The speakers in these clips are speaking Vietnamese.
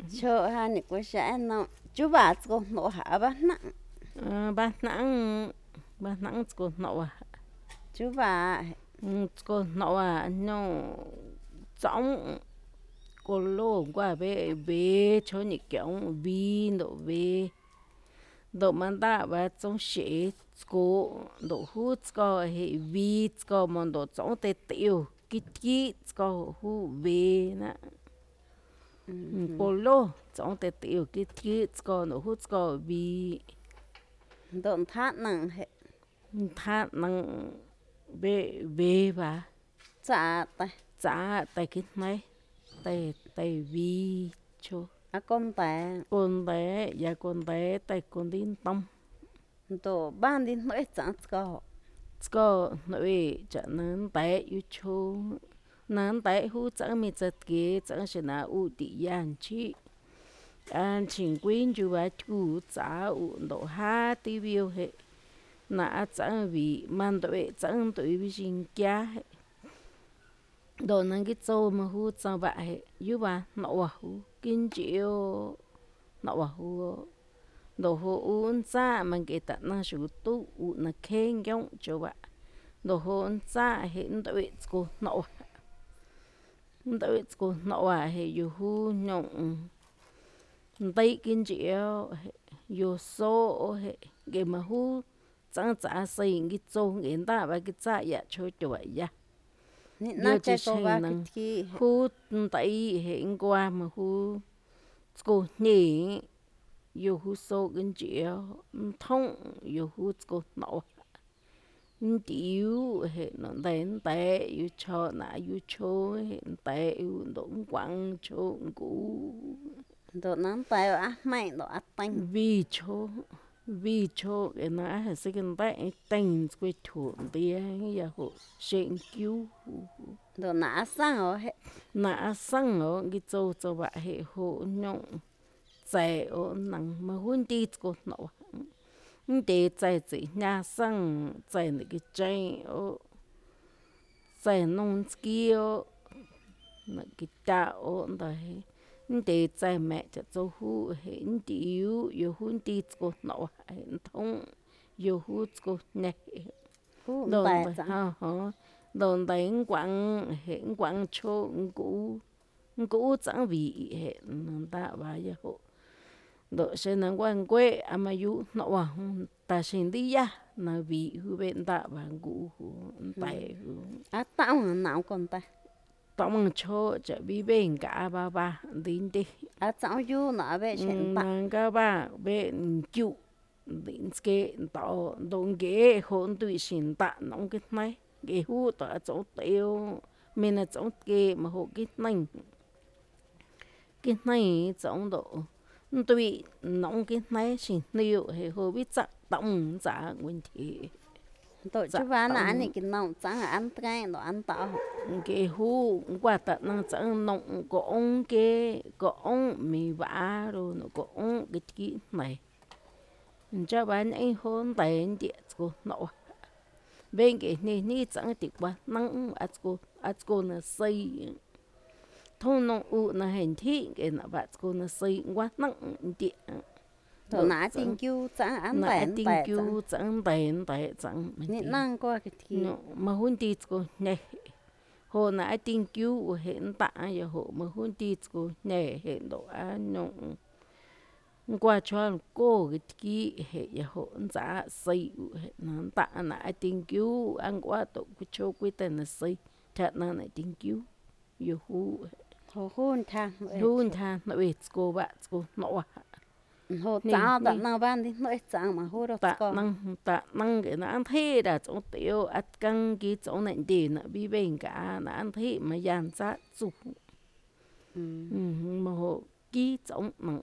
cho ha nè có sẽ nó chú bà con nó hả bác nặng ba nặng cô nọ à chú bà cô nọ à nó giống cô lô qua về cho nhị kiểu vi độ về độ mà ta và trong sĩ cô độ hút có hệ vi có mà độ trong tê tiêu kít có hút về nè cô lô trong tê tiêu kít có độ hút có vi độn thắt nặng hệ thà năng về và chả tay trả tay cái này tay vi cho con té con bé tay con tin tâm đồ ban đi nói chẳng có nội cho nên tay yêu cho nên tay hú chẳng mi chật kế chẳng sẽ na u tỷ an chi an chính quyền chú bà chú trả u độ ha tivi hệ na chẳng vì man đội chẳng đội vì chính kia đồ năng cái châu mà hú chẳng vậy yêu bà nọ hú kinh chịu nọ hú đồ hú uốn cha mà cái tận năng sử tu uốn na khen giống cho bà đồ hú uốn cha hiện đội cô nọ hệ yêu hú nhộng tây kinh chịu yêu số hệ cái mà hú chẳng trả xây cái châu cái ta và cái cha ya cho vậy ya nó chạy tô ba cái thi hú tại hiện qua mà hú cô nhỉ yêu hú số cái chịu thông yêu hú cô nọ tiểu hệ nó đến tệ yêu cho na yêu cho hiện tệ yêu đống quăng cho cũ đồ nắng tay á mày đồ á tanh vì cho cái nó là sẽ cái tệ tình cái thủ tiền ya hộ sinh cứu đồ nã sang ở hệ nã sang ở cái châu bạ hệ hộ nhộng chạy ở nằng mà huân đi cô nọ để chạy chạy nhà sang chạy cái chạy ở chạy nông kia nó cái đạo đấy để chạy mẹ cho châu hu hiện tiểu yêu huân đi cô nọ hiện thông yêu hút cô nè đồn ha ha đồn đánh quảng cho cũ chẳng vì hiện ta bà giờ hộ độ sẽ năng quan quê ama yu nọ hoàng ta xin đi ya na vì hu bên ta bà cũ tại á tao nào con ta tông cho chợ bị bên cả ba đến đi á tao yu nọ về chuyện ta nàng cả ba bên chịu đến cái tao đông ghế hôn tụi xin ta nông cái này ghế hu tao chỗ tiêu mình là chỗ ghế mà hộ cái này chỗ độ tụi nông cái này xin nhiều hay hồ biết chắc tổng giá nguyên thì tội chú ba nã này cái nông chẳng là ăn cái nó ăn tao cái hu qua tận năng chẳng nông có ông mì vả rồi nó có ông cái này cho bạn anh hôn tiền địa cô nọ bên cái này chẳng thì qua năng at cô nó xây thông nông u nó hình thị cái nó bạn cô nó xây qua năng địa đồ nã tình cứu chẳng ăn tiền tại chẳng nên năng qua cái thi mà hôn đi cô này hồ nãy tình cứu hiện tại giờ hồ mà hôn đi cô này hiện độ anh nông qua cho cô cái kỹ hệ hộ giá xây hệ nó tạ nãy tình cứu ăn qua tổ cái chỗ quy tên là xây thật nó lại tình cứu yêu hú hôn thang nó về cô bạn cô nọ hồ cháu tận nào ban đi nói chẳng mà hồ đó tạ năng cái nó ăn thế là chỗ tiểu ăn căng cái chỗ này tiền nó bị bệnh cả nó ăn thế mà dàn sát chủ mà hộ ký chỗ năng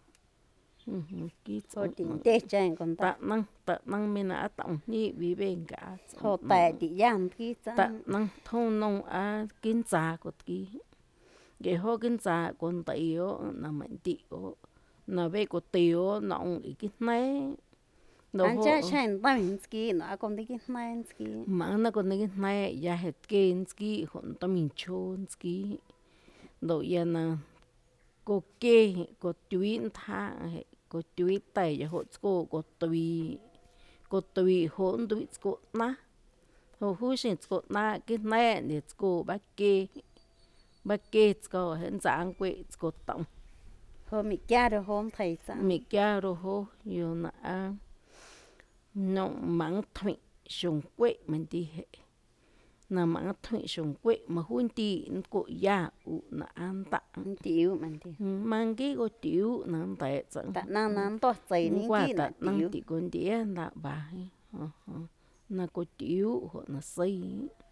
ký chỗ tê chèn còn tạ năng mình đã tổng như bị bệnh cả hồ tệ thì dàn ký tạ năng thông nông kinh giá của cái hồ kinh giá còn tiểu là mình tiểu nó về của tiểu nó cái này anh cha chen tâm ski nó còn cái này ski mà nó còn cái này ya hết cái ski hồn tâm mình chôn ski đồ ya na cô kê cô tuyến thang cô tuyến tay hộ cô cô tùy hỗn tùy cô na hồ hú xin cô na cái nè để cô bác kê cô hiện dạng quê cô tổng hôm mình cha rồi hôm thầy sao mi kia rồi hô yêu na nó mắng thịnh sùng quê mình đi hệ na mắng thịnh sùng quê mà huân đi cô ya u na an ta tiểu mình thì mang cái cô tiểu na tại chẳng ta năng to dày những qua cái ta là năng tiểu thì con đĩa na bà na cô tiểu hoặc na xây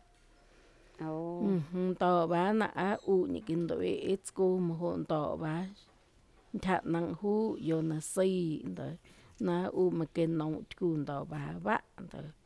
tao bà na u những cái đồ ít cô mà hôn tao bà thật năng hú vô na xây rồi na u mà cái nông cuốn tao bà vạ rồi